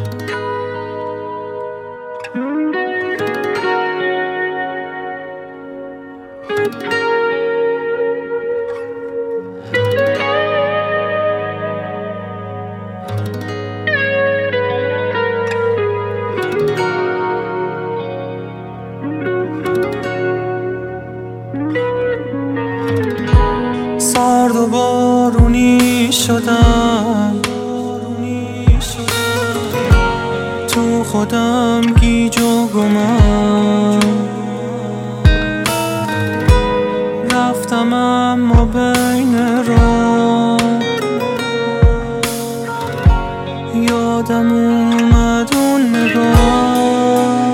سرد و بارونی شدم، تو خودم گیج و گمم رفتم اما بین راه یادم اومد اون نگاه.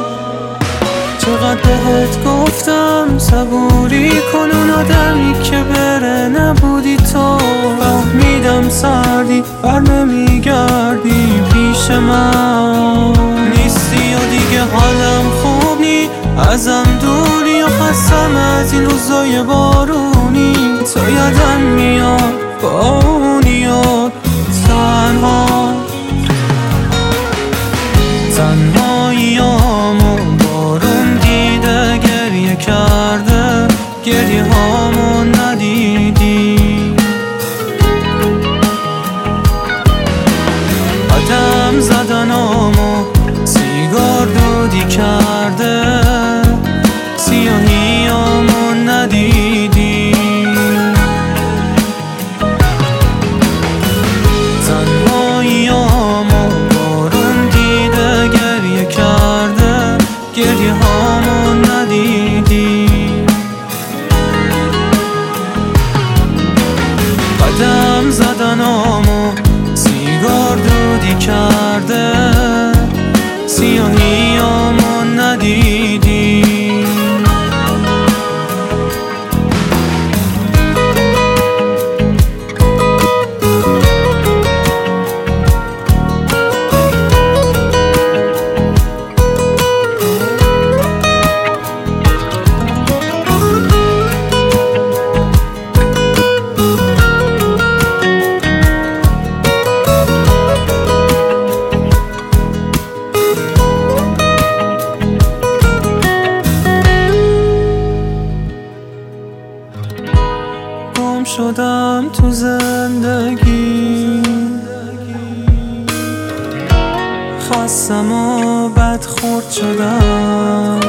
چقدر بهت گفتم صبوری کن، اون آدمی که بره نبودی تو. فهمیدم سردی بر نمیگردی پیش من، نیستی و دیگه حالم خوب نی، ازم دوری و خستم از این روزای بارونی. تو یادم میاد با اون یاد تنهاییامو بارون دیده گریه کرده، گریه هامو ندیدی. قدم زدنامو سیگار دودی کرده، سیاهیامو ندیدی. تنهاییامو بارون دیده گریه کرده، گریه هامو ندیدی. قدم زدنامو سیگار دودی کرده، سیاهیامو ندیدی. گم شدم تو زندگی، خستم و بدخورد شدم،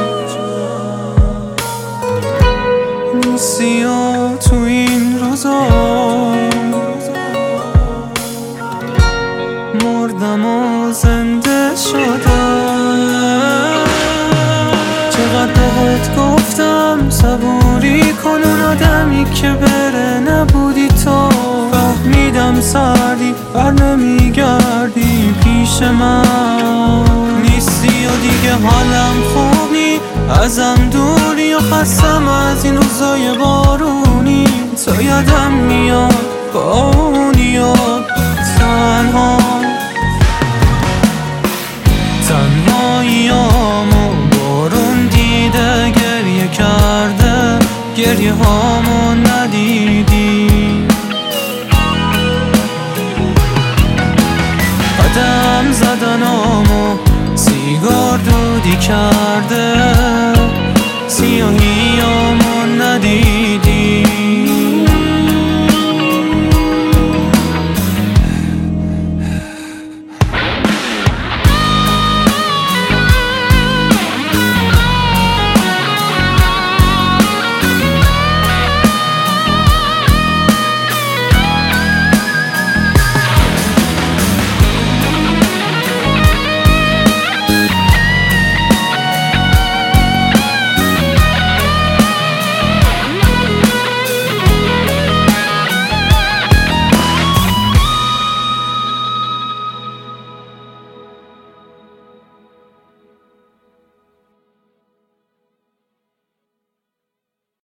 نیستی و تو این روزا مردم و زنده شدم. چقدر بهت گفتم صبوری کن، اون آدمی که بره نبودی تو. فهمیدم سردی بر نمیگردی پیش من، نیستی و دیگه حالم خوب نی، ازم دوری و خستم از این روزای بارونی. تو یادم میاد با اون یاد تنهاییامو بارون دیده گریه کرده، گریه هامو ندیدی. قدم زدنامو سیگار دودی کرده، سیاهی